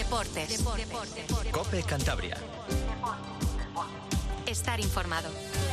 Deportes. COPE Cantabria. Estar informado.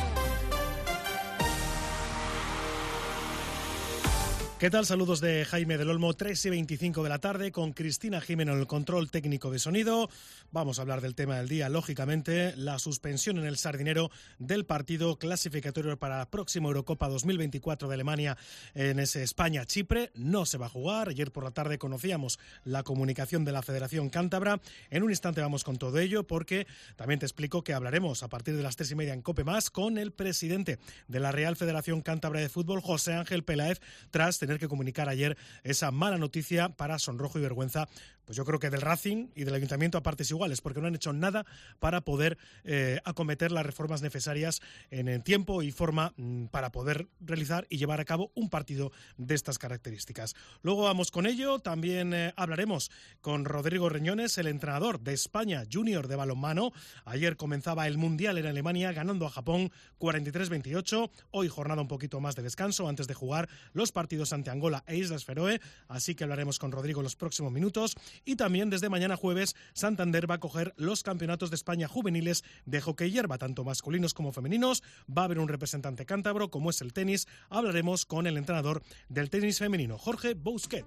¿Qué tal? Saludos de Jaime del Olmo, 3:25 de la tarde, con Cristina Jimeno en el control técnico de sonido. Vamos a hablar del tema del día, lógicamente, la suspensión en el Sardinero del partido clasificatorio para la próxima Eurocopa 2024 de Alemania en ese España-Chipre. No se va a jugar. Ayer por la tarde conocíamos la comunicación de la Federación Cántabra. En un instante vamos con todo ello, porque también te explico que hablaremos a partir de las 3:30 en COPE Más con el presidente de la Real Federación Cántabra de Fútbol, José Ángel Peláez, tras tener que comunicar ayer esa mala noticia para sonrojo y vergüenza, pues yo creo que del Racing y del Ayuntamiento a partes iguales, porque no han hecho nada para poder acometer las reformas necesarias en tiempo y forma para poder realizar y llevar a cabo un partido de estas características. Luego vamos con ello, también hablaremos con Rodrigo Reñones, el entrenador de España Junior de balonmano. Ayer comenzaba el Mundial en Alemania, ganando a Japón 43-28. Hoy jornada un poquito más de descanso antes de jugar los partidos ante Angola e Islas Feroe, así que hablaremos con Rodrigo en los próximos minutos. Y también desde mañana jueves, Santander va a coger los campeonatos de España juveniles de hockey hierba, tanto masculinos como femeninos. Va a haber un representante cántabro, como es el tenis. Hablaremos con el entrenador del tenis femenino, Jorge Bousquet.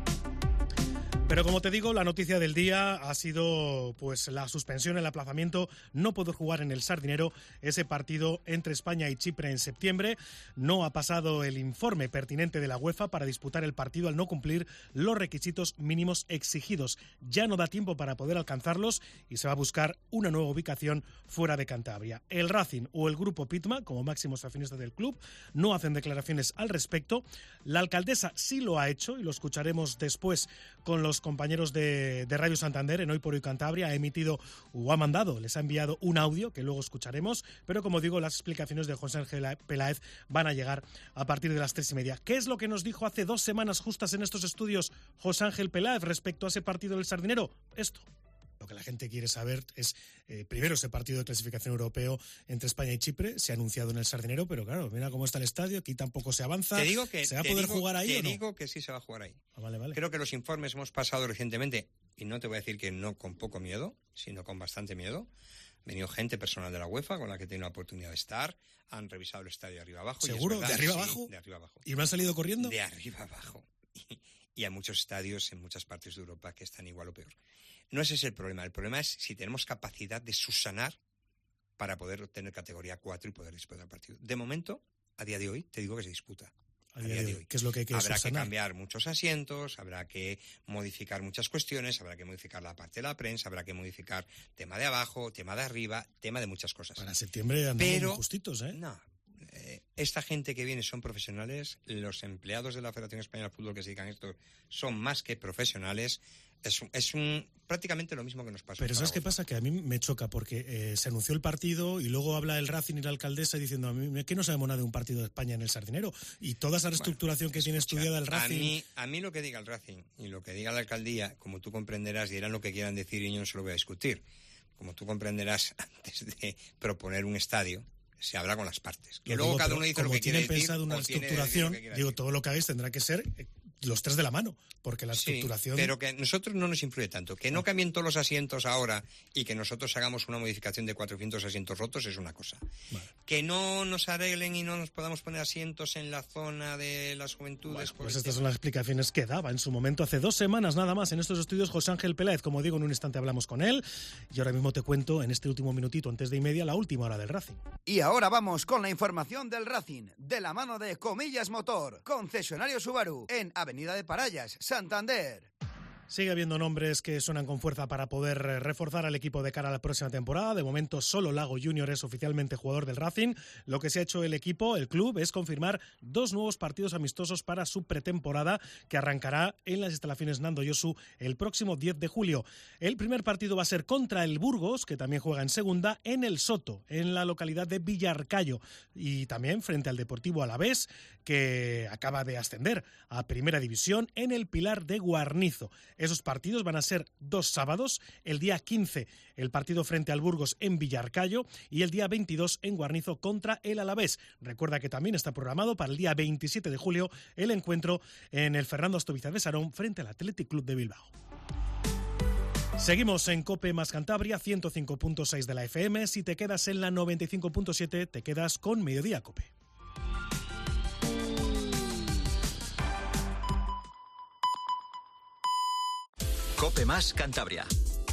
Pero como te digo, la noticia del día ha sido pues la suspensión, el aplazamiento, no poder jugar en el Sardinero ese partido entre España y Chipre en septiembre. No ha pasado el informe pertinente de la UEFA para disputar el partido al no cumplir los requisitos mínimos exigidos. Ya no da tiempo para poder alcanzarlos y se va a buscar una nueva ubicación fuera de Cantabria. El Racing o el grupo Pitma, como máximos accionistas del club, no hacen declaraciones al respecto. La alcaldesa sí lo ha hecho y lo escucharemos después con los compañeros de Radio Santander en Hoy por Hoy Cantabria. Ha emitido o ha mandado, les ha enviado un audio que luego escucharemos, pero como digo, las explicaciones de José Ángel Peláez van a llegar a partir de las 3:30. ¿Qué es lo que nos dijo hace 2 semanas justas en estos estudios José Ángel Peláez respecto a ese partido del Sardinero? Esto. Lo que la gente quiere saber es, primero, ese partido de clasificación europeo entre España y Chipre. Se ha anunciado en el Sardinero, pero claro, mira cómo está el estadio, aquí tampoco se avanza. ¿Se va a poder jugar ahí o no? Te digo que sí se va a jugar ahí. Vale. Creo que los informes hemos pasado recientemente, y no te voy a decir que no con poco miedo, sino con bastante miedo. Ha venido gente personal de la UEFA con la que he tenido la oportunidad de estar. Han revisado el estadio de arriba abajo. ¿Seguro? ¿De arriba abajo? De arriba abajo. ¿Y me han salido corriendo? De arriba abajo. Y hay muchos estadios en muchas partes de Europa que están igual o peor. No ese es el problema. El problema es si tenemos capacidad de subsanar para poder obtener categoría 4 y poder disputar el partido. De momento, a día de hoy, te digo que se disputa. A día de hoy. ¿Qué es lo que hay que Habrá subsanar? que cambiar muchos asientos, habrá que modificar muchas cuestiones, habrá que modificar la parte de la prensa, habrá que modificar tema de abajo, tema de arriba, tema de muchas cosas. Para septiembre andamos muy justitos, ¿eh? No. Esta gente que viene son profesionales, los empleados de la Federación Española de Fútbol que se dedican a esto son más que profesionales. Es prácticamente lo mismo que nos pasa. Pero ¿sabes qué pasa? Que a mí me choca porque se anunció el partido y luego habla el Racing y la alcaldesa diciendo a mí que no sabemos nada de un partido de España en el Sardinero. Y toda esa reestructuración que tiene estudiada el Racing... A mí lo que diga el Racing y lo que diga la alcaldía, como tú comprenderás, dirán lo que quieran decir y yo no se lo voy a discutir. Como tú comprenderás, antes de proponer un estadio, se habla con las partes. Que luego cada uno dice lo que quiere decir. Como tienen pensado una reestructuración, digo, todo lo que hagáis tendrá que ser los tres de la mano, porque la estructuración... Sí, pero que a nosotros no nos influye tanto. Que no cambien todos los asientos ahora y que nosotros hagamos una modificación de 400 asientos rotos es una cosa. Vale. Que no nos arreglen y no nos podamos poner asientos en la zona de las juventudes... Bueno, pues estas son las explicaciones que daba en su momento, hace 2 semanas nada más, en estos estudios, José Ángel Peláez. Como digo, en un instante hablamos con él y ahora mismo te cuento, en este último minutito, antes de 1:30, la última hora del Racing. Y ahora vamos con la información del Racing, de la mano de Comillas Motor, concesionario Subaru, en Avenida de Parayas, Santander. Sigue habiendo nombres que suenan con fuerza para poder reforzar al equipo de cara a la próxima temporada. De momento, solo Lago Junior es oficialmente jugador del Racing. Lo que se ha hecho el equipo, el club, es confirmar 2 nuevos partidos amistosos para su pretemporada, que arrancará en las instalaciones Nando Yosu el próximo 10 de julio. El primer partido va a ser contra el Burgos, que también juega en segunda, en el Soto, en la localidad de Villarcayo. Y también frente al Deportivo Alavés, que acaba de ascender a Primera División, en el Pilar de Guarnizo. Esos partidos van a ser 2 sábados, el día 15 el partido frente al Burgos en Villarcayo y el día 22 en Guarnizo contra el Alavés. Recuerda que también está programado para el día 27 de julio el encuentro en el Fernando Astoviza de Sarón frente al Athletic Club de Bilbao. Seguimos en COPE más Cantabria, 105.6 de la FM. Si te quedas en la 95.7, te quedas con Mediodía COPE. COPE más Cantabria.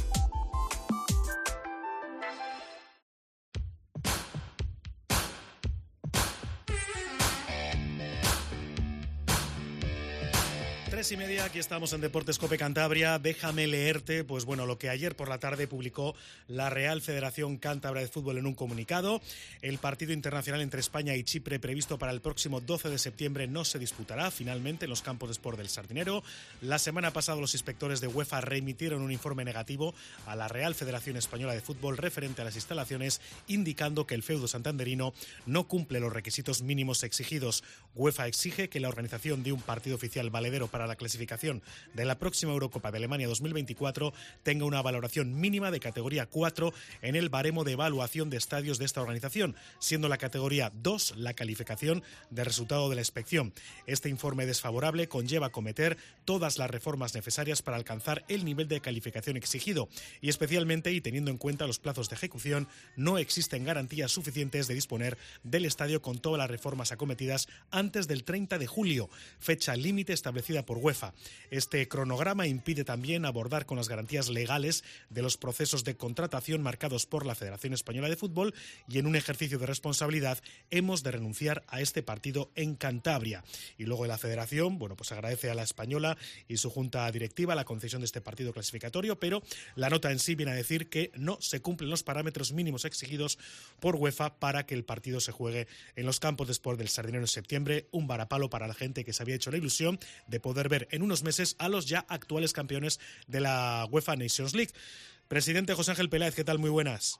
Y media, aquí estamos en Deportes COPE Cantabria. Déjame leerte, pues bueno, lo que ayer por la tarde publicó la Real Federación Cántabra de Fútbol en un comunicado. El partido internacional entre España y Chipre, previsto para el próximo 12 de septiembre, no se disputará finalmente en los campos de Sport del Sardinero. La semana pasada los inspectores de UEFA remitieron un informe negativo a la Real Federación Española de Fútbol referente a las instalaciones, indicando que el feudo santanderino no cumple los requisitos mínimos exigidos. UEFA exige que la organización de un partido oficial valedero para la clasificación de la próxima Eurocopa de Alemania 2024 tenga una valoración mínima de categoría 4 en el baremo de evaluación de estadios de esta organización, siendo la categoría 2 la calificación de resultado de la inspección. Este informe desfavorable conlleva acometer todas las reformas necesarias para alcanzar el nivel de calificación exigido y especialmente, y teniendo en cuenta los plazos de ejecución, no existen garantías suficientes de disponer del estadio con todas las reformas acometidas antes del 30 de julio, fecha límite establecida por UEFA. Este cronograma impide también abordar con las garantías legales de los procesos de contratación marcados por la Federación Española de Fútbol y en un ejercicio de responsabilidad hemos de renunciar a este partido en Cantabria. Y luego la Federación, bueno, pues agradece a la Española y su junta directiva la concesión de este partido clasificatorio, pero la nota en sí viene a decir que no se cumplen los parámetros mínimos exigidos por UEFA para que el partido se juegue en los campos de Sport del Sardinero en septiembre, un varapalo para la gente que se había hecho la ilusión de poder ver en unos meses a los ya actuales campeones de la UEFA Nations League. Presidente José Ángel Peláez, ¿qué tal? Muy buenas.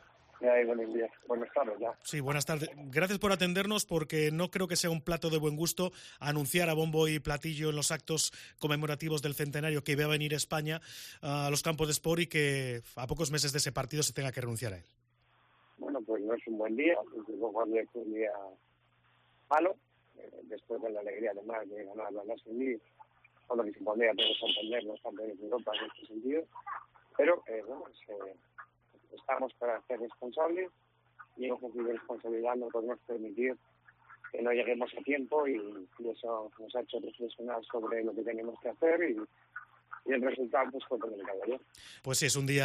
Buenos días. Buenas tardes ya. Sí, buenas tardes. Gracias por atendernos, porque no creo que sea un plato de buen gusto anunciar a bombo y platillo en los actos conmemorativos del centenario que va a venir España a los campos de Sport y que a pocos meses de ese partido se tenga que renunciar a él. Bueno, pues no es un buen día, es un día malo, después de la alegría además de ganar la Nations League, con lo que supondría todos entender los campeones de Europa en este sentido, pero estamos para ser responsables y en ejercicio de responsabilidad no podemos permitir que no lleguemos a tiempo y eso nos ha hecho reflexionar sobre lo que tenemos que hacer y el resultado pues fue comunicado ayer. Pues sí, es un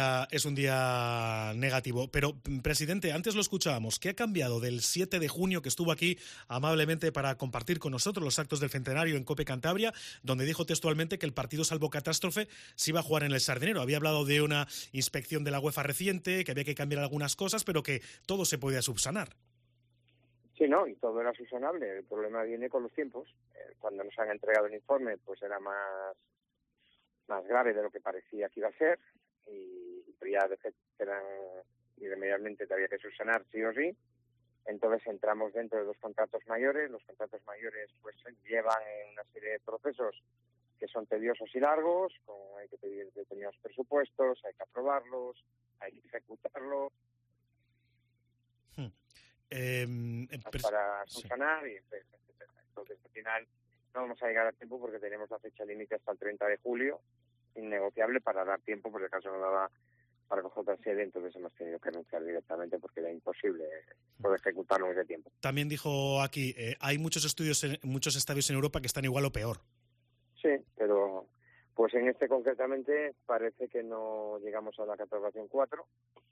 día negativo. Pero, presidente, antes lo escuchábamos. ¿Qué ha cambiado del 7 de junio que estuvo aquí amablemente para compartir con nosotros los actos del centenario en COPE Cantabria, donde dijo textualmente que el partido, salvo catástrofe, se iba a jugar en el Sardinero? Había hablado de una inspección de la UEFA reciente, que había que cambiar algunas cosas, pero que todo se podía subsanar. Sí, no, y todo era subsanable. El problema viene con los tiempos. Cuando nos han entregado el informe, pues era más grave de lo que parecía que iba a ser y ya de que eran irremediablemente había que subsanar sí o sí. Entonces entramos dentro de los contratos mayores. Los contratos mayores pues llevan una serie de procesos que son tediosos y largos, hay que pedir determinados presupuestos, hay que aprobarlos, hay que ejecutarlos para subsanar y entonces al final no vamos a llegar a tiempo porque tenemos la fecha límite hasta el 30 de julio, innegociable para dar tiempo, porque el caso no daba para coger otra sede, entonces hemos tenido que renunciar directamente porque era imposible poder ejecutarlo en ese tiempo. También dijo aquí, hay muchos estadios en Europa que están igual o peor. Sí, pero pues en este concretamente parece que no llegamos a la catalogación 4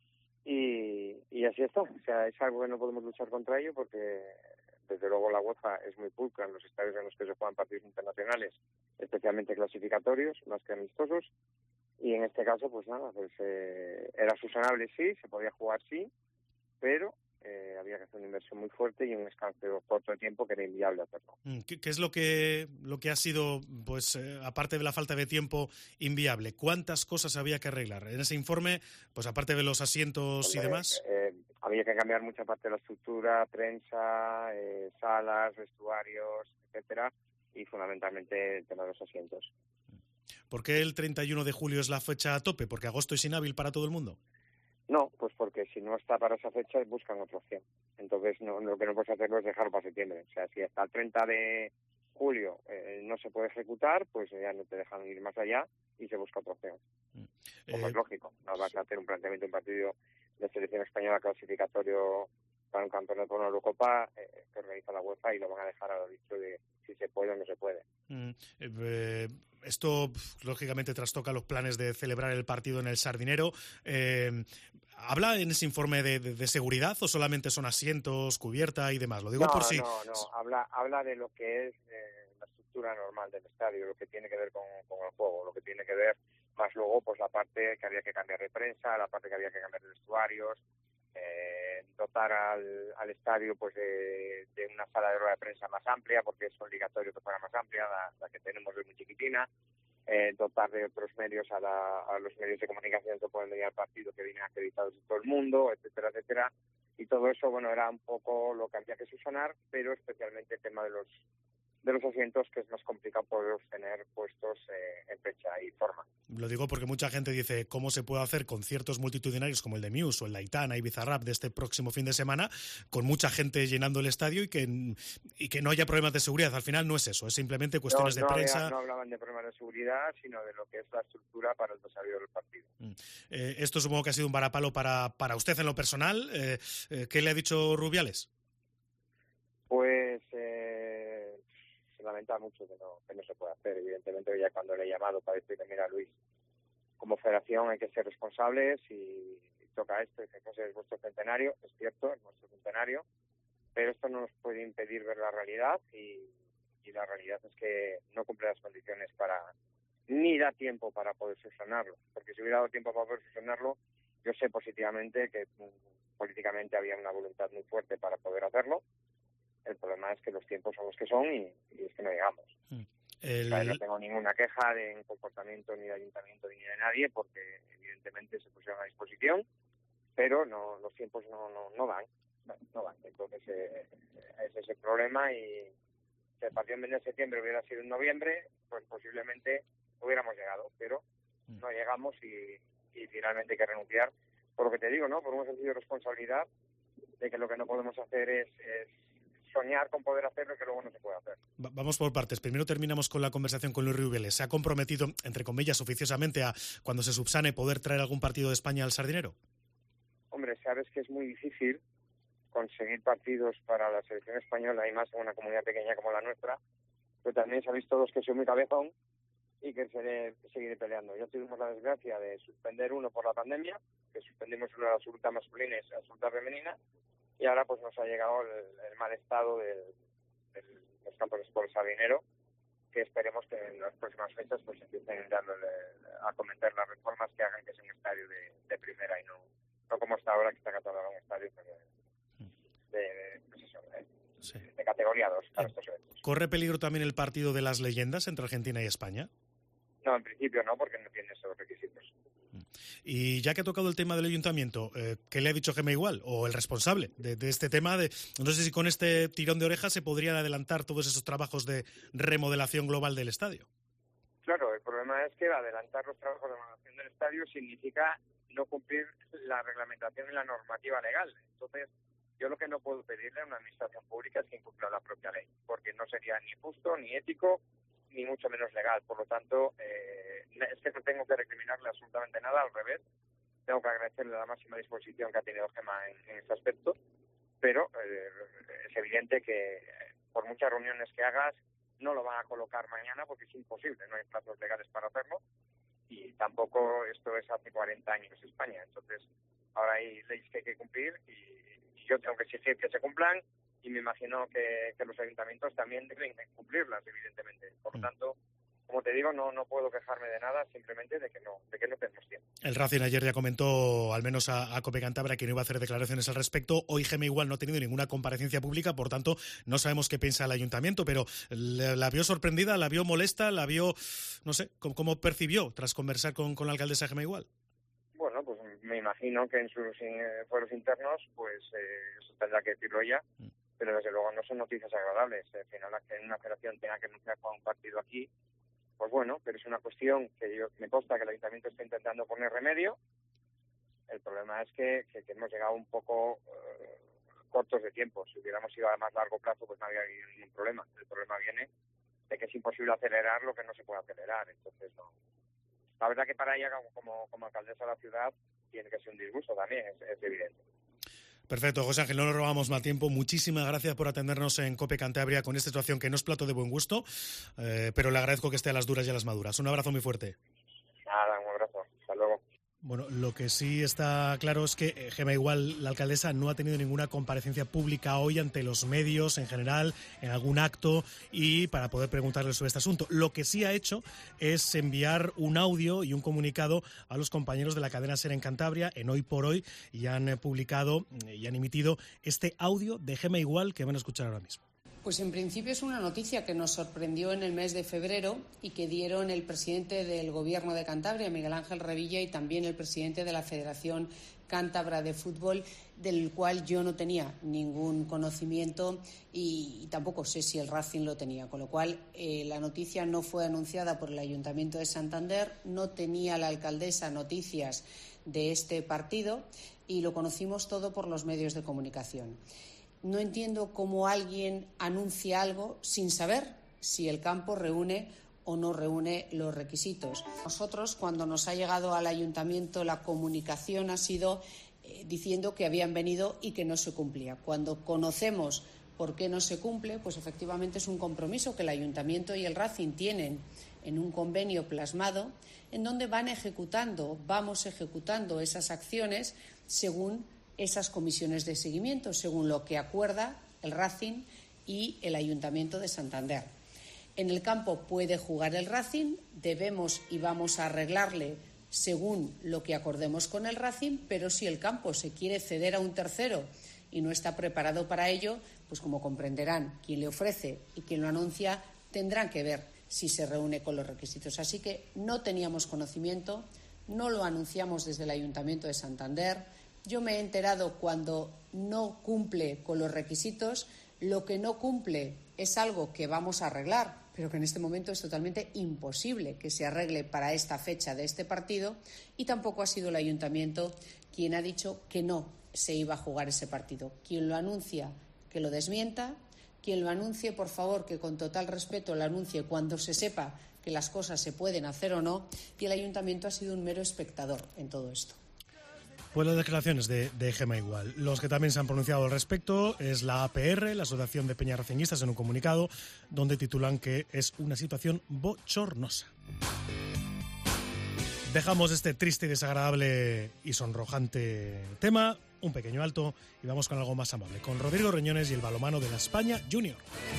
y así está. O sea, es algo que no podemos luchar contra ello porque desde luego la UEFA es muy pulcra en los estadios en los que se juegan partidos internacionales, especialmente clasificatorios, más que amistosos, y en este caso, pues nada, pues era subsanable sí, se podía jugar sí, pero había que hacer una inversión muy fuerte y un espacio corto de tiempo que era inviable hacerlo. ¿Qué es lo que ha sido, pues aparte de la falta de tiempo, inviable? ¿Cuántas cosas había que arreglar? En ese informe, pues aparte de los asientos y demás... había que cambiar mucha parte de la estructura, prensa, salas, vestuarios, etcétera, y fundamentalmente el tema de los asientos. ¿Por qué el 31 de julio es la fecha a tope? ¿Porque agosto es inhábil para todo el mundo? No, pues porque si no está para esa fecha buscan otra opción. Entonces lo que no puedes hacerlo es dejarlo para septiembre. O sea, si hasta el 30 de julio no se puede ejecutar, pues ya no te dejan ir más allá y se busca otra opción. Como es lógico, no vas a hacer un partido de selección española clasificatorio para un campeonato de una Eurocopa que organiza la UEFA, y lo van a dejar a lo dicho de si se puede o no se puede. Esto, lógicamente, trastoca los planes de celebrar el partido en el Sardinero. ¿Habla en ese informe de seguridad o solamente son asientos, cubierta y demás? Lo digo por si... No. Habla de lo que es la estructura normal del estadio, lo que tiene que ver con el juego, lo que tiene que ver más luego pues la parte que había que cambiar de prensa, la parte que había que cambiar de vestuarios, dotar al estadio pues de una sala de rueda de prensa más amplia, porque es obligatorio que fuera más amplia, la que tenemos es muy chiquitina, dotar de otros medios a los medios de comunicación que pueden venir al partido, que vienen acreditados de todo el mundo, etcétera, etcétera, y todo eso, bueno, era un poco lo que había que subsanar, pero especialmente el tema de los asientos, que es más complicado poderlos tener puestos en fecha y forma. Lo digo porque mucha gente dice cómo se puede hacer conciertos multitudinarios como el de Muse o el de Aitana y Bizarrap de este próximo fin de semana, con mucha gente llenando el estadio y que no haya problemas de seguridad. Al final no es eso, es simplemente cuestiones de prensa. No hablaban de problemas de seguridad, sino de lo que es la estructura para el desarrollo del partido. Esto supongo que ha sido un varapalo para usted en lo personal. ¿Qué le ha dicho Rubiales? Pues se lamenta mucho que no se pueda hacer. Evidentemente, ya cuando le he llamado para decirle, mira, Luis, como federación hay que ser responsables y toca esto, y que es vuestro centenario, es cierto, es nuestro centenario, pero esto no nos puede impedir ver la realidad, y la realidad es que no cumple las condiciones ni da tiempo para poder subsanarlo, porque si hubiera dado tiempo para poder subsanarlo, yo sé positivamente que políticamente había una voluntad muy fuerte para poder hacerlo. El problema es que los tiempos son los que son y es que no llegamos. No tengo ninguna queja de comportamiento ni de ayuntamiento ni de nadie, porque evidentemente se pusieron a disposición, pero los tiempos no dan. Entonces ese es el problema, y si el partido en vez de septiembre hubiera sido en noviembre, pues posiblemente hubiéramos llegado, pero no llegamos y finalmente hay que renunciar, por lo que te digo, ¿no? Por un ejercicio de responsabilidad, de que lo que no podemos hacer es soñar con poder hacerlo, que luego no se puede hacer. Vamos por partes. Primero terminamos con la conversación con Luis Rubiales. ¿Se ha comprometido, entre comillas, oficiosamente a, cuando se subsane, poder traer algún partido de España al Sardinero? Hombre, sabes que es muy difícil conseguir partidos para la selección española, y más en una comunidad pequeña como la nuestra, pero también sabéis todos que soy muy cabezón y que seguiré peleando. Ya tuvimos la desgracia de suspender uno por la pandemia, que suspendimos uno de la absoluta masculina y la absoluta femenina, y ahora pues nos ha llegado el mal estado de los campos de sport Sardinero, que esperemos que en las próximas fechas pues empiecen a cometer las reformas que hagan que sea un estadio de primera, y no como está ahora, que está catalogado un estadio de categoría 2 para estos eventos. ¿Corre peligro también el partido de las leyendas entre Argentina y España? No, en principio no, porque no tiene esos requisitos. Y ya que ha tocado el tema del ayuntamiento, ¿qué le ha dicho Gemma Igual, o el responsable de este tema? No sé si con este tirón de orejas se podrían adelantar todos esos trabajos de remodelación global del estadio. Claro, el problema es que adelantar los trabajos de remodelación del estadio significa no cumplir la reglamentación y la normativa legal. Entonces, yo lo que no puedo pedirle a una administración pública es que incumpla la propia ley, porque no sería ni justo, ni ético, ni mucho menos legal. Por lo tanto, es que no tengo que recriminarle absolutamente nada, al revés. Tengo que agradecerle la máxima disposición que ha tenido Gemma en este aspecto, pero es evidente que por muchas reuniones que hagas, no lo van a colocar mañana, porque es imposible, no hay plazos legales para hacerlo, y tampoco esto es hace 40 años España. Entonces, ahora hay leyes que hay que cumplir, y yo tengo que exigir que se cumplan, y me imagino que los ayuntamientos también deben cumplirlas, evidentemente. Por lo tanto, como te digo, no puedo quejarme de nada, simplemente de que no tenemos tiempo. El Racing ayer ya comentó, al menos a Cope Cantabria, que no iba a hacer declaraciones al respecto. Hoy Gemma Igual no ha tenido ninguna comparecencia pública, por tanto, no sabemos qué piensa el ayuntamiento, pero ¿la vio sorprendida, la vio molesta, la vio, no sé, cómo percibió tras conversar con la alcaldesa Gemma Igual? Bueno, pues me imagino que en sus fueros internos, pues eso tendrá que decirlo ella, pero desde luego no son noticias agradables. Al final, que en una federación tenga que anunciar para un partido aquí, pues bueno, pero es una cuestión que me consta que el ayuntamiento está intentando poner remedio. El problema es que hemos llegado un poco cortos de tiempo. Si hubiéramos ido a más largo plazo, pues no había ningún problema. El problema viene de que es imposible acelerar lo que no se puede acelerar. Entonces la verdad que para ella, como alcaldesa de la ciudad, tiene que ser un disgusto también, es evidente. Perfecto, José Ángel, no nos robamos más tiempo. Muchísimas gracias por atendernos en COPE Cantabria con esta situación que no es plato de buen gusto, pero le agradezco que esté a las duras y a las maduras. Un abrazo muy fuerte. Nada, un abrazo. Hasta luego. Bueno, lo que sí está claro es que Gemma Igual, la alcaldesa, no ha tenido ninguna comparecencia pública hoy ante los medios en general, en algún acto, y para poder preguntarle sobre este asunto. Lo que sí ha hecho es enviar un audio y un comunicado a los compañeros de la cadena SER en Cantabria, en Hoy por Hoy, y han publicado y han emitido este audio de Gemma Igual que van a escuchar ahora mismo. Pues en principio es una noticia que nos sorprendió en el mes de febrero y que dieron el presidente del Gobierno de Cantabria, Miguel Ángel Revilla, y también el presidente de la Federación Cántabra de Fútbol, del cual yo no tenía ningún conocimiento y tampoco sé si el Racing lo tenía. Con lo cual, la noticia no fue anunciada por el Ayuntamiento de Santander, no tenía la alcaldesa noticias de este partido y lo conocimos todo por los medios de comunicación. No entiendo cómo alguien anuncia algo sin saber si el campo reúne o no reúne los requisitos. Nosotros, cuando nos ha llegado al ayuntamiento, la comunicación ha sido diciendo que habían venido y que no se cumplía. Cuando conocemos por qué no se cumple, pues efectivamente es un compromiso que el ayuntamiento y el Racing tienen en un convenio plasmado en donde vamos ejecutando esas acciones según esas comisiones de seguimiento, según lo que acuerda el Racing y el Ayuntamiento de Santander. En el campo puede jugar el Racing, debemos y vamos a arreglarle según lo que acordemos con el Racing, pero si el campo se quiere ceder a un tercero y no está preparado para ello, pues como comprenderán, quien le ofrece y quien lo anuncia tendrán que ver si se reúne con los requisitos. Así que no teníamos conocimiento, no lo anunciamos desde el Ayuntamiento de Santander. Yo me he enterado cuando no cumple con los requisitos. Lo que no cumple es algo que vamos a arreglar, pero que en este momento es totalmente imposible que se arregle para esta fecha de este partido, y tampoco ha sido el Ayuntamiento quien ha dicho que no se iba a jugar ese partido. Quien lo anuncia, que lo desmienta. Quien lo anuncie, por favor, que con total respeto lo anuncie cuando se sepa que las cosas se pueden hacer o no, y el Ayuntamiento ha sido un mero espectador en todo esto. Pues las declaraciones de Gemma Igual. Los que también se han pronunciado al respecto es la APR, la Asociación de Peñas Racinguistas, en un comunicado donde titulan que es una situación bochornosa. Dejamos este triste y desagradable y sonrojante tema, un pequeño alto, y vamos con algo más amable, con Rodrigo Reñones y el balonmano de la España Junior.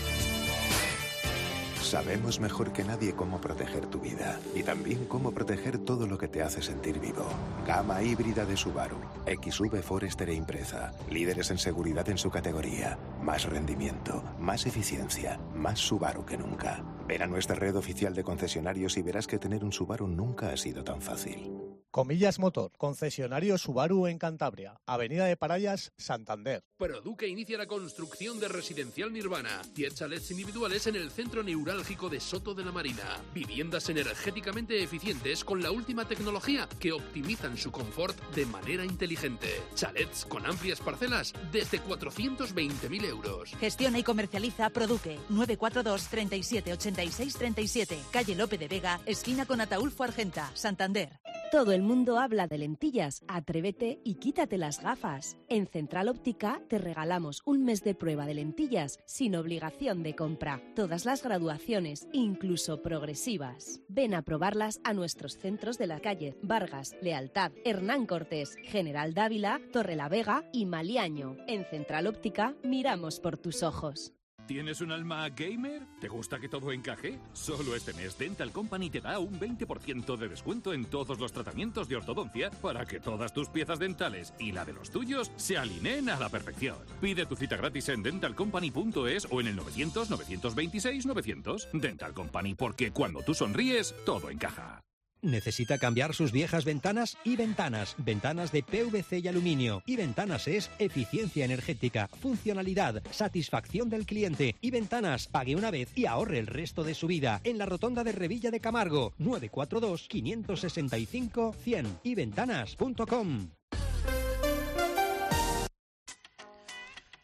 Sabemos mejor que nadie cómo proteger tu vida y también cómo proteger todo lo que te hace sentir vivo. Gama híbrida de Subaru, XV Forester e Impreza, líderes en seguridad en su categoría. Más rendimiento, más eficiencia, más Subaru que nunca. Ven a nuestra red oficial de concesionarios y verás que tener un Subaru nunca ha sido tan fácil. Comillas Motor, concesionario Subaru en Cantabria, Avenida de Parayas, Santander. Produca inicia la construcción de Residencial Nirvana. 10 chalets individuales en el centro neurálgico de Soto de la Marina. Viviendas energéticamente eficientes con la última tecnología que optimizan su confort de manera inteligente. Chalets con amplias parcelas desde 420.000 euros. Gestiona y comercializa Produque. 942 37 86 37. Calle Lope de Vega, esquina con Ataúlfo Argenta, Santander. Todo el mundo habla de lentillas. Atrévete y quítate las gafas. En Central Óptica te regalamos un mes de prueba de lentillas sin obligación de compra. Todas las graduaciones, incluso progresivas. Ven a probarlas a nuestros centros de la calle Vargas, Lealtad, Hernán Cortés, General Dávila, Torrelavega y Maliaño. En Central Óptica miramos por tus ojos. ¿Tienes un alma gamer? ¿Te gusta que todo encaje? Solo este mes Dental Company te da un 20% de descuento en todos los tratamientos de ortodoncia para que todas tus piezas dentales y la de los tuyos se alineen a la perfección. Pide tu cita gratis en dentalcompany.es o en el 900-926-900. Dental Company, porque cuando tú sonríes, todo encaja. ¿Necesita cambiar sus viejas ventanas? Y Ventanas. Ventanas de PVC y aluminio. Y Ventanas es eficiencia energética, funcionalidad, satisfacción del cliente. Y Ventanas, pague una vez y ahorre el resto de su vida. En la rotonda de Revilla de Camargo. 942 565 100. Y Ventanas.com.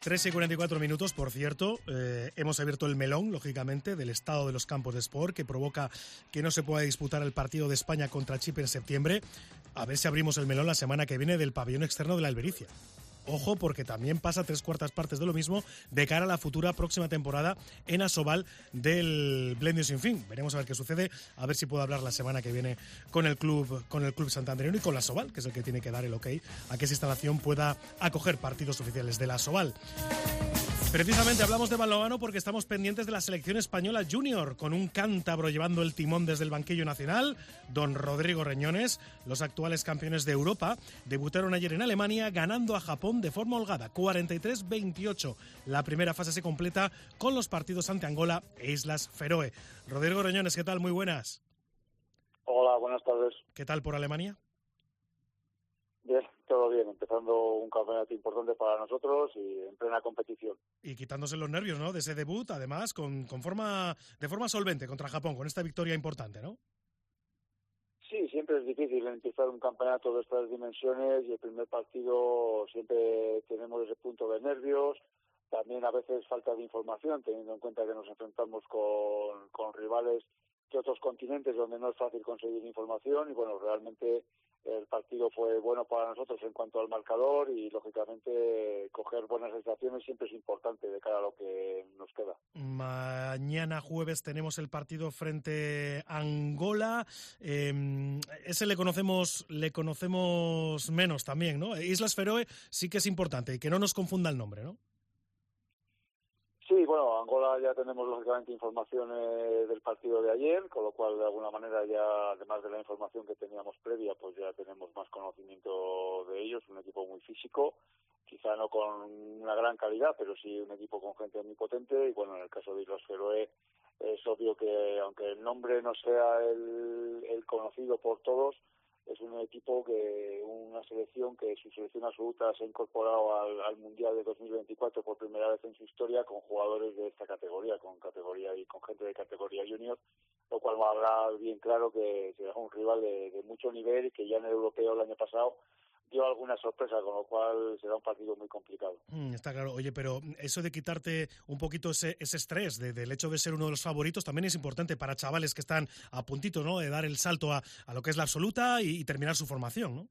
3:44, por cierto. Hemos abierto el melón, lógicamente, del estado de los campos de sport, que provoca que no se pueda disputar el partido de España contra Chipre en septiembre. A ver si abrimos el melón la semana que viene del pabellón externo de la Albericia. Ojo, porque también pasa 3/4 partes de lo mismo de cara a la futura próxima temporada en Asobal del Blendio Sin Fin. Veremos a ver qué sucede, a ver si puedo hablar la semana que viene con el club santandereano y con la Asobal, que es el que tiene que dar el ok a que esa instalación pueda acoger partidos oficiales de la Asobal. Precisamente hablamos de balonmano porque estamos pendientes de la selección española junior, con un cántabro llevando el timón desde el banquillo nacional, don Rodrigo Reñones. Los actuales campeones de Europa debutaron ayer en Alemania ganando a Japón de forma holgada, 43-28. La primera fase se completa con los partidos ante Angola e Islas Feroe. Rodrigo Reñones, ¿qué tal? Muy buenas. Hola, buenas tardes. ¿Qué tal por Alemania? Bien, todo bien, empezando un campeonato importante para nosotros y en plena competición. Y quitándose los nervios, ¿no?, de ese debut, además, de forma solvente contra Japón, con esta victoria importante, ¿no? Sí, siempre es difícil empezar un campeonato de estas dimensiones y el primer partido siempre tenemos ese punto de nervios, también a veces falta de información, teniendo en cuenta que nos enfrentamos con rivales de otros continentes donde no es fácil conseguir información y bueno, realmente el partido fue bueno para nosotros en cuanto al marcador y lógicamente coger buenas sensaciones siempre es importante de cara a lo que nos queda. Mañana jueves tenemos el partido frente a Angola. Ese le conocemos menos también, ¿no? Islas Feroe sí que es importante y que no nos confunda el nombre, ¿no? Sí, bueno, Angola ya tenemos lógicamente información del partido de ayer, con lo cual de alguna manera ya, además de la información que teníamos previa, pues ya tenemos más conocimiento de ellos, un equipo muy físico, quizá no con una gran calidad, pero sí un equipo con gente muy potente y bueno, en el caso de Islas Feroe es obvio que aunque el nombre no sea el conocido por todos, es un equipo una selección que su selección absoluta se ha incorporado al Mundial de 2024 por primera vez en su historia con jugadores de esta categoría, con gente de categoría junior, lo cual va a hablar bien claro que será un rival de mucho nivel y que ya en el europeo el año pasado dio alguna sorpresa, con lo cual será un partido muy complicado. Está claro. Oye, pero eso de quitarte un poquito ese estrés del hecho de ser uno de los favoritos también es importante para chavales que están a puntito, ¿no?, de dar el salto a lo que es la absoluta y terminar su formación, ¿no?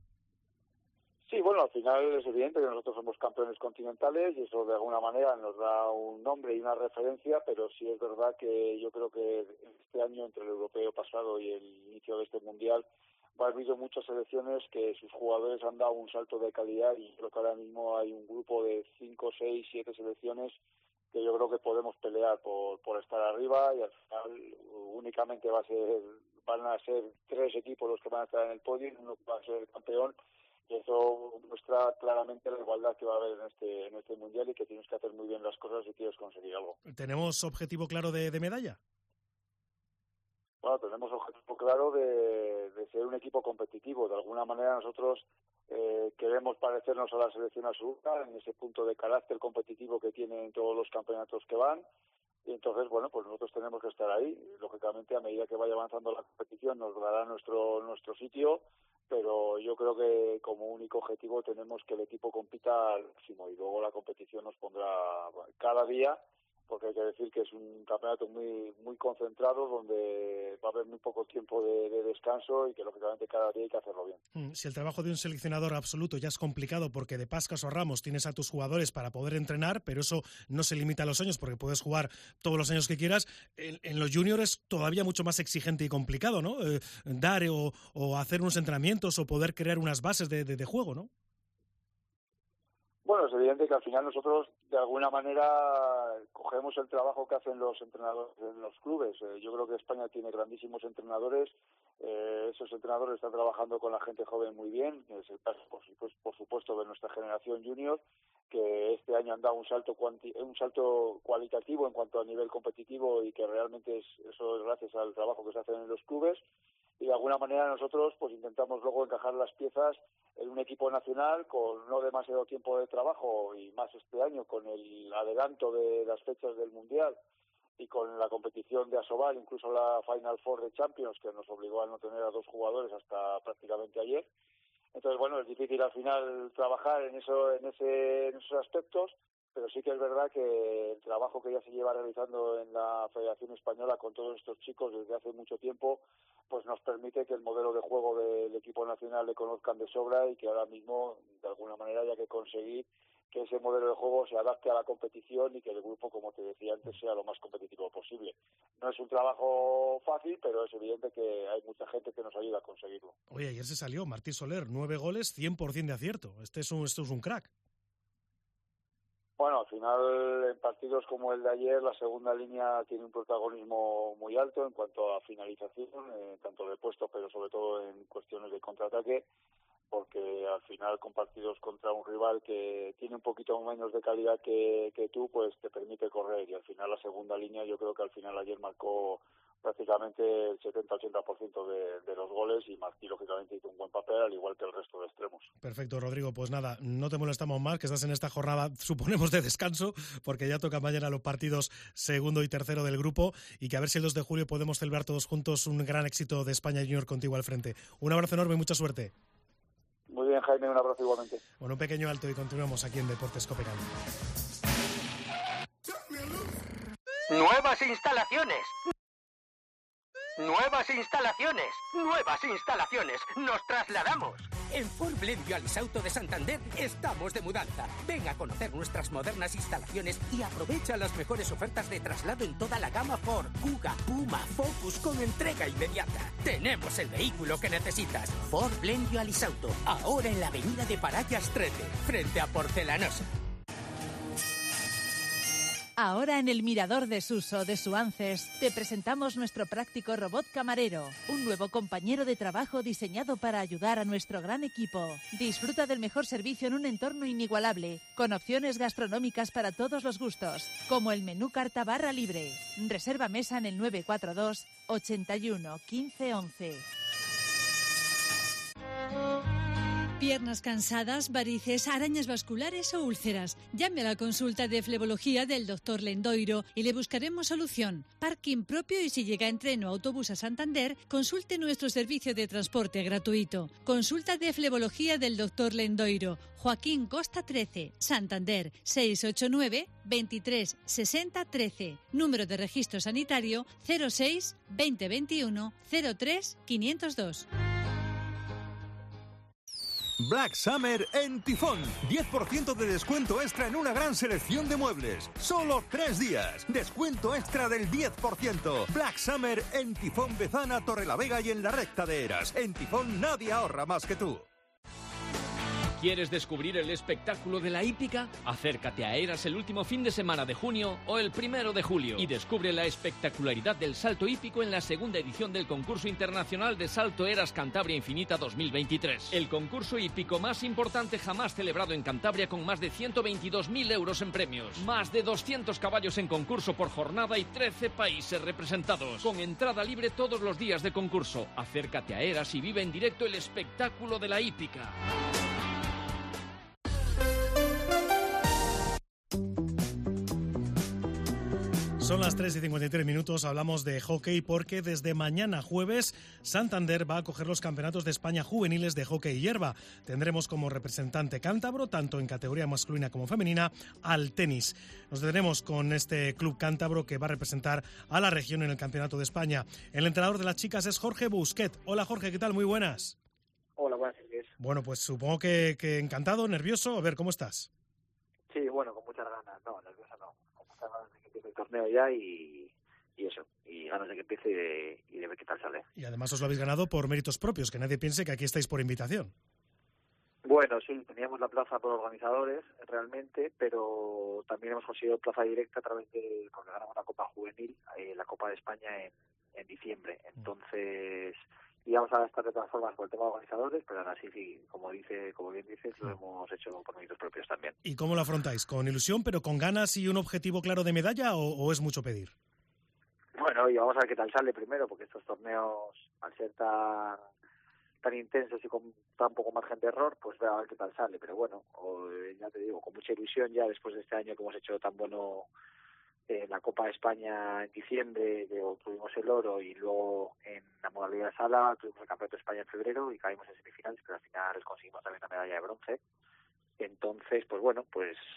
Sí, bueno, al final es evidente que nosotros somos campeones continentales y eso de alguna manera nos da un nombre y una referencia, pero sí es verdad que yo creo que este año, entre el europeo pasado y el inicio de este mundial, ha habido muchas selecciones que sus jugadores han dado un salto de calidad y creo que ahora mismo hay un grupo de 5, 6, 7 selecciones que yo creo que podemos pelear por estar arriba y al final únicamente van a ser 3 equipos los que van a estar en el podio, uno va a ser el campeón y eso muestra claramente la igualdad que va a haber en este mundial y que tienes que hacer muy bien las cosas si quieres conseguir algo. ¿Tenemos objetivo claro de medalla? Bueno, tenemos objetivo claro de ser un equipo competitivo. De alguna manera nosotros queremos parecernos a la selección absoluta en ese punto de carácter competitivo que tienen todos los campeonatos que van. Y entonces, bueno, pues nosotros tenemos que estar ahí. Lógicamente, a medida que vaya avanzando la competición nos dará nuestro sitio, pero yo creo que como único objetivo tenemos que el equipo compita al máximo y luego la competición nos pondrá cada día, porque hay que decir que es un campeonato muy muy concentrado donde va a haber muy poco tiempo de descanso y que lógicamente cada día hay que hacerlo bien. Si el trabajo de un seleccionador absoluto ya es complicado porque de Pascas o Ramos tienes a tus jugadores para poder entrenar, pero eso no se limita a los años porque puedes jugar todos los años que quieras, en los juniors es todavía mucho más exigente y complicado, ¿no? Dar o hacer unos entrenamientos o poder crear unas bases de juego, ¿no? Bueno, es evidente que al final nosotros de alguna manera cogemos el trabajo que hacen los entrenadores en los clubes. Yo creo que España tiene grandísimos entrenadores. Esos entrenadores están trabajando con la gente joven muy bien. Es el caso, por supuesto, de nuestra generación junior, que este año han dado un salto cualitativo en cuanto a nivel competitivo y que realmente eso es gracias al trabajo que se hace en los clubes. Y de alguna manera nosotros pues intentamos luego encajar las piezas en un equipo nacional con no demasiado tiempo de trabajo y más este año con el adelanto de las fechas del Mundial y con la competición de Asobal, incluso la Final Four de Champions, que nos obligó a no tener a 2 jugadores hasta prácticamente ayer. Entonces, bueno, es difícil al final trabajar en esos aspectos, pero sí que es verdad que el trabajo que ya se lleva realizando en la Federación Española con todos estos chicos desde hace mucho tiempo, pues nos permite que el modelo de juego del equipo nacional le conozcan de sobra y que ahora mismo, de alguna manera, haya que conseguir que ese modelo de juego se adapte a la competición y que el grupo, como te decía antes, sea lo más competitivo posible. No es un trabajo fácil, pero es evidente que hay mucha gente que nos ayuda a conseguirlo. Oye, ayer se salió Martí Soler, 9 goles, 100% de acierto. Esto es un crack. Bueno, al final, en partidos como el de ayer, la segunda línea tiene un protagonismo muy alto en cuanto a finalización, tanto de puesto, pero sobre todo en cuestiones de contraataque, porque al final, con partidos contra un rival que tiene un poquito menos de calidad que tú, pues te permite correr. Y al final, la segunda línea, yo creo que al final ayer marcó prácticamente el 70-80% de los goles, y Martí, lógicamente, hizo un buen papel, al igual que el resto de extremos. Perfecto, Rodrigo. Pues nada, no te molestamos más, que estás en esta jornada, suponemos, de descanso, porque ya toca mañana los partidos segundo y tercero del grupo, y que a ver si el 2 de julio podemos celebrar todos juntos un gran éxito de España Junior contigo al frente. Un abrazo enorme y mucha suerte. Muy bien, Jaime, un abrazo igualmente. Bueno, un pequeño alto y continuamos aquí en Deportes Copenhague. Nuevas instalaciones. Nuevas instalaciones, nuevas instalaciones, nos trasladamos. En Ford Blendio Alisauto de Santander estamos de mudanza. Ven a conocer nuestras modernas instalaciones y aprovecha las mejores ofertas de traslado en toda la gama Ford, Kuga, Puma, Focus con entrega inmediata. Tenemos el vehículo que necesitas. Ford Blendio Alisauto, ahora en la avenida de Parayas 13, frente a Porcelanosa. Ahora en el Mirador de Suso de Suances te presentamos nuestro práctico robot camarero, un nuevo compañero de trabajo diseñado para ayudar a nuestro gran equipo. Disfruta del mejor servicio en un entorno inigualable, con opciones gastronómicas para todos los gustos, como el menú carta barra libre. Reserva mesa en el 942 81 15 11. Piernas cansadas, varices, arañas vasculares o úlceras. Llame a la consulta de flebología del Dr. Lendoiro y le buscaremos solución. Parking propio, y si llega en tren o autobús a Santander, consulte nuestro servicio de transporte gratuito. Consulta de flebología del Dr. Lendoiro. Joaquín Costa 13, Santander, 689 23 60 13. Número de registro sanitario 06 2021 03 502. Black Summer en Tifón. 10% de descuento extra en una gran selección de muebles. Solo 3 días. Descuento extra del 10%. Black Summer en Tifón, Bezana, Torrelavega y en la Recta de Eras. En Tifón nadie ahorra más que tú. ¿Quieres descubrir el espectáculo de la hípica? Acércate a Eras el último fin de semana de junio o el 1 de julio y descubre la espectacularidad del salto hípico en la segunda edición del concurso internacional de Salto Eras Cantabria Infinita 2023. El concurso hípico más importante jamás celebrado en Cantabria, con más de 122.000 euros en premios, más de 200 caballos en concurso por jornada y 13 países representados, con entrada libre todos los días de concurso. Acércate a Eras y vive en directo el espectáculo de la hípica. Son las 3:53, hablamos de hockey porque desde mañana jueves Santander va a acoger los campeonatos de España juveniles de hockey hierba. Tendremos como representante cántabro, tanto en categoría masculina como femenina, al tenis. Nos detenemos con este club cántabro que va a representar a la región en el campeonato de España. El entrenador de las chicas es Jorge Busquet. Hola Jorge, ¿qué tal? Muy buenas. Hola, buenas tardes. Bueno, pues supongo que encantado, nervioso. A ver, ¿cómo estás? Sí, bueno, con muchas ganas. No, nervioso no. Con muchas ganas de que empiece el torneo ya y eso. Y ganas de que empiece y de ver qué tal sale. Y además os lo habéis ganado por méritos propios, que nadie piense que aquí estáis por invitación. Bueno, sí, teníamos la plaza por organizadores realmente, pero también hemos conseguido plaza directa a través de, porque ganamos la Copa Juvenil, la Copa de España en diciembre. Entonces íbamos a estar de todas formas por el tema de organizadores, pero ahora sí, como bien dices, lo hemos hecho por méritos propios también. ¿Y cómo lo afrontáis? ¿Con ilusión, pero con ganas y un objetivo claro de medalla, o es mucho pedir? Bueno, y vamos a ver qué tal sale primero, porque estos torneos, al ser tan intensos y con tan poco margen de error, pues a ver qué tal sale. Pero bueno, ya te digo, con mucha ilusión ya después de este año que hemos hecho tan bueno la Copa de España en diciembre, tuvimos el oro, y luego en la modalidad de sala tuvimos el Campeonato de España en febrero y caímos en semifinales, pero al final conseguimos también la medalla de bronce. Entonces, pues bueno, pues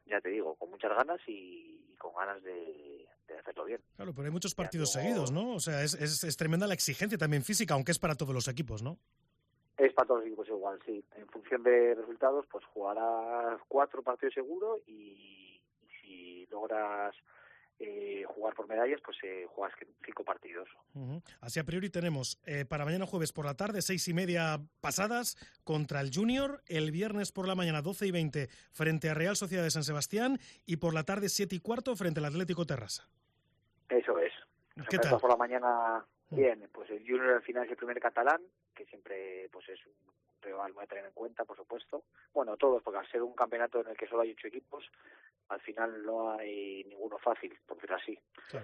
ya te digo, con muchas ganas y con ganas de hacerlo bien. Claro, pero hay muchos partidos seguidos, ¿no? O sea, es tremenda la exigencia también física, aunque es para todos los equipos, ¿no? Es para todos los equipos igual, sí. En función de resultados, pues jugarás 4 partidos seguro y si logras jugar por medallas, pues juegas 5 partidos. Así a priori tenemos para mañana jueves por la tarde 6:30 pasadas contra el Junior, el viernes por la mañana 12:20 frente a Real Sociedad de San Sebastián y por la tarde 7:15 frente al Atlético Terrassa. Eso es. ¿Qué tal? Por la mañana, bien, pues el Junior al final es el primer catalán, que siempre pues es un rival muy a tener en cuenta, por supuesto. Bueno, todos, porque al ser un campeonato en el que solo hay 8 equipos, al final no hay ninguno fácil, por decirlo así. Claro.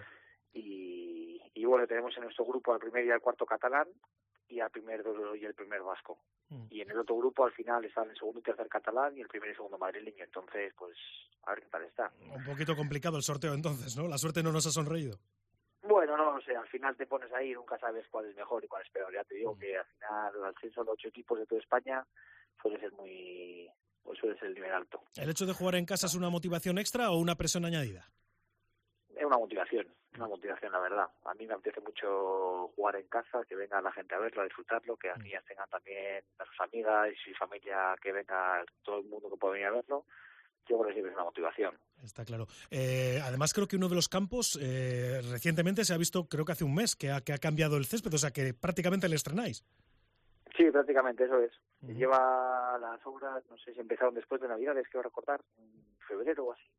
Y bueno, tenemos en nuestro grupo al primer y al cuarto catalán y al primer y el primer vasco. Y en el otro grupo al final están el segundo y tercer catalán y el primer y segundo madrileño. Entonces, pues, a ver qué tal está. Un poquito complicado el sorteo entonces, ¿no? La suerte no nos ha sonreído. Bueno, no sé, al final te pones ahí y nunca sabes cuál es mejor y cuál es peor. Ya te digo que al final, al ser solo 8 equipos de toda España, suele ser el nivel alto. ¿El hecho de jugar en casa es una motivación extra o una presión añadida? Es una motivación, la verdad. A mí me apetece mucho jugar en casa, que venga la gente a verlo, a disfrutarlo, que las niñas tengan también a sus amigas y su familia, que venga todo el mundo que pueda venir a verlo. Yo creo que siempre es una motivación. Está claro. Además, creo que uno de los campos recientemente se ha visto, creo que hace un mes, que ha cambiado el césped, o sea que prácticamente le estrenáis. Sí, prácticamente, eso es. Lleva las obras, no sé si empezaron después de Navidades, quiero recordar, en febrero o así.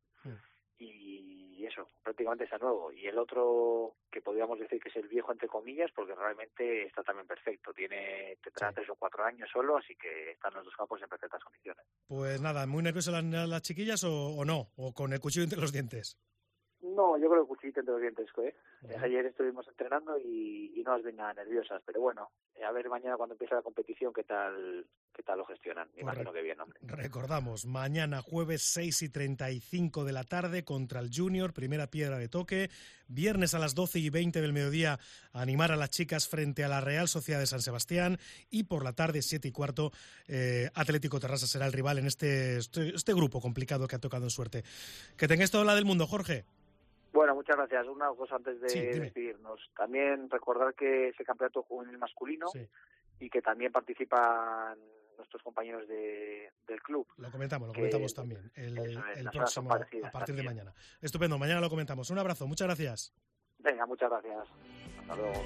Y eso, prácticamente está nuevo. Y el otro, que podríamos decir que es el viejo, entre comillas, porque realmente está también perfecto. Tendrá 3 o 4 años solo, así que están los dos campos en perfectas condiciones. Pues nada, ¿muy nerviosas las chiquillas o no? ¿O con el cuchillo entre los dientes? No, yo creo que cuchillito entre los dientes, Ayer estuvimos entrenando y no las ven nada nerviosas, pero bueno, a ver mañana cuando empiece la competición qué tal lo gestionan. Me imagino que bien, hombre. Recordamos, mañana jueves 6:35 de la tarde contra el Junior, primera piedra de toque. Viernes a las 12:20 del mediodía animar a las chicas frente a la Real Sociedad de San Sebastián y por la tarde 7:15 Atlético Terrassa será el rival en este grupo complicado que ha tocado en suerte. Que tengáis toda la del mundo, Jorge. Bueno, muchas gracias. Una cosa antes de despedirnos. También recordar que ese campeonato juvenil masculino y que también participan nuestros compañeros del club. Lo comentamos también el próximo, a partir de mañana. Estupendo, mañana lo comentamos. Un abrazo, muchas gracias. Venga, muchas gracias. Hasta luego.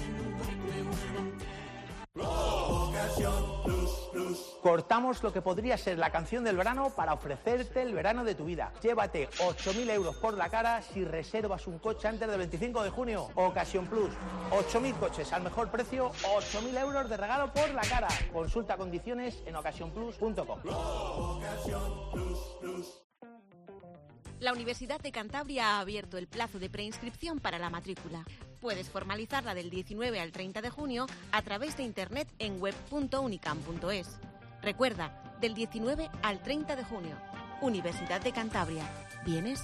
Cortamos lo que podría ser la canción del verano para ofrecerte el verano de tu vida. Llévate 8.000 euros por la cara si reservas un coche antes del 25 de junio. Ocasión Plus. 8.000 coches al mejor precio, 8.000 euros de regalo por la cara. Consulta condiciones en ocasiónplus.com. La Universidad de Cantabria ha abierto el plazo de preinscripción para la matrícula. Puedes formalizarla del 19 al 30 de junio a través de internet en web.unicam.es. Recuerda, del 19 al 30 de junio. Universidad de Cantabria. ¿Vienes?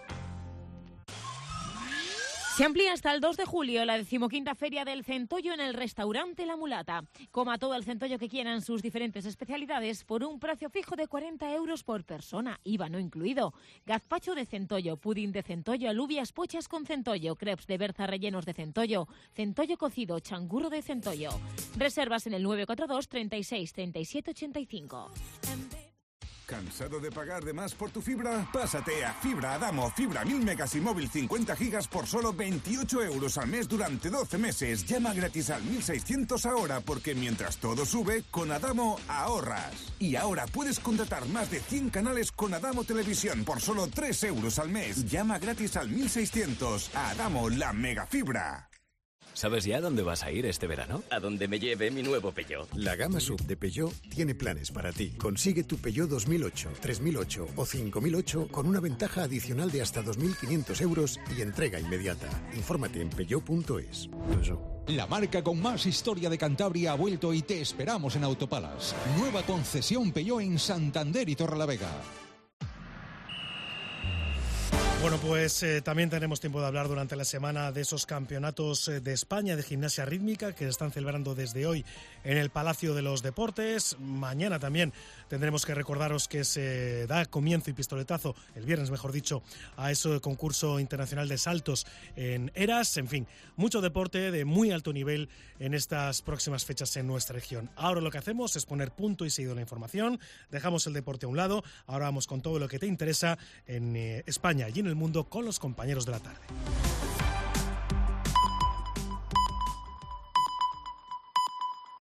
Se amplía hasta el 2 de julio la 15ª Feria del Centollo en el restaurante La Mulata. Coma todo el centollo que quieran, sus diferentes especialidades, por un precio fijo de 40 euros por persona, IVA no incluido. Gazpacho de centollo, pudín de centollo, alubias pochas con centollo, crepes de berza rellenos de centollo, centollo cocido, changurro de centollo. Reservas en el 942 36 37 85. ¿Cansado de pagar de más por tu fibra? Pásate a Fibra Adamo, fibra 1000 megas y móvil 50 gigas por solo 28 euros al mes durante 12 meses. Llama gratis al 1600 ahora porque mientras todo sube, con Adamo ahorras. Y ahora puedes contratar más de 100 canales con Adamo Televisión por solo 3 euros al mes. Llama gratis al 1600. Adamo, la mega fibra. ¿Sabes ya dónde vas a ir este verano? A donde me lleve mi nuevo Peugeot. La gama SUV de Peugeot tiene planes para ti. Consigue tu Peugeot 2008, 3008 o 5008 con una ventaja adicional de hasta 2.500 euros y entrega inmediata. Infórmate en peugeot.es. La marca con más historia de Cantabria ha vuelto y te esperamos en Autopalas. Nueva concesión Peugeot en Santander y Torrelavega. Bueno, pues también tenemos tiempo de hablar durante la semana de esos campeonatos de España de gimnasia rítmica que se están celebrando desde hoy en el Palacio de los Deportes. Mañana también tendremos que recordaros que se da comienzo y pistoletazo, el viernes mejor dicho, a ese concurso internacional de saltos en Eras. En fin, mucho deporte de muy alto nivel en estas próximas fechas en nuestra región. Ahora lo que hacemos es poner punto y seguido a la información, dejamos el deporte a un lado, ahora vamos con todo lo que te interesa en España y en el mundo con los compañeros de la tarde.